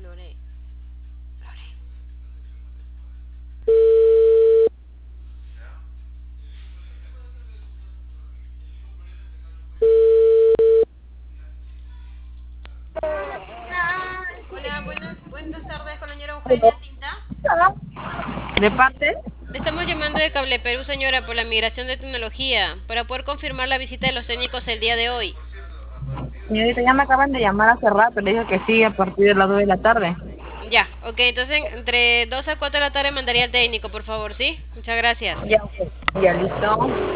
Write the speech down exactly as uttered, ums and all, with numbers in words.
Lore. Lore. Hola, buenas, buenas tardes con la señora Eugenia Cinta. ¿De parte? Le estamos llamando de Cable Perú, señora, por la migración de tecnología, para poder confirmar la visita de los técnicos el día de hoy. Señorita, ya me acaban de llamar hace rato, le dije que sí, a partir de las dos de la tarde. Ya, ok, entonces entre dos a cuatro de la tarde mandaría al técnico, por favor, ¿sí? Muchas gracias. Ya, ok. Ya, listo.